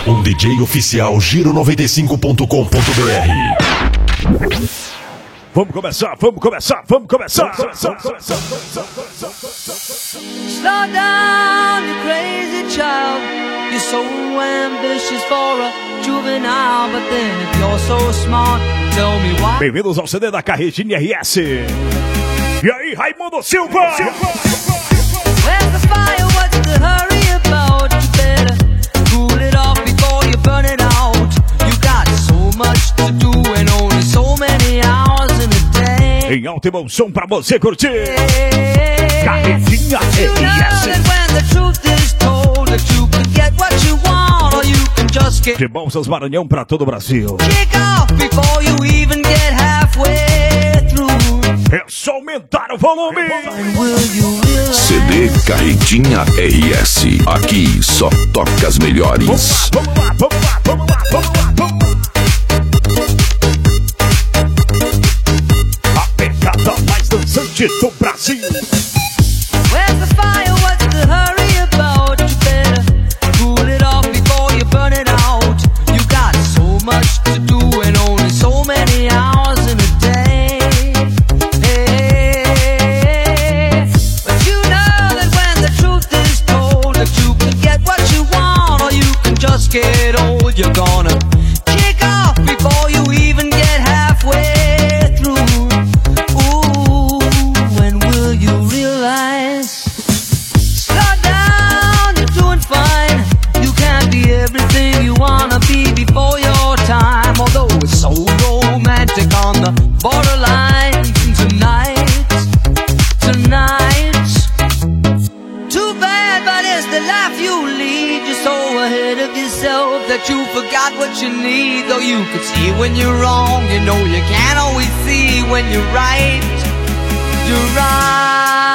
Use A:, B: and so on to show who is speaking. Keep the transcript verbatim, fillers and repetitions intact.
A: Um D J oficial Giro noventa e cinco ponto com ponto b r.
B: Vamos começar, vamos começar, vamos começar.
C: Slow down, you crazy child. You're so ambitious for a juvenile, but then if you're so smart, tell me why.
B: Bem-vindos ao C D da Carretinha R S. E aí, Raimundo Silva?
C: Where's the fire? What's the hurry about? You better cool it off before you burn it out. You got so much to do and only so many hours in a day.
B: Em alta emoção pra você curtir. Carretinha R S. De Balsas Maranhão pra todo o Brasil. É só aumentar o volume.
D: C D Carretinha R S. Aqui só toca as melhores.
B: Vamos lá, vamos lá, vamos lá, vamos lá, vamos lá. A pegada mais dançante do Brasil.
C: Where's the fire? What's the hurry about? You better cool it off before you burn it out. You got so much to do and only so many hours in a day. Hey, but you know that when the truth is told, that you can get what you want or you can just get old. You're gonna kick off before you even get halfway through. Ooh, when will you realize? Slow down, you're doing fine. You can't be everything you wanna be before your time. Although it's so romantic on the borderline tonight, tonight. Too bad, but it's the life you lead. You're so ahead of yourself that you forgot what you need. Though you could see when you're wrong, you know you can't always see when you're right. You're right.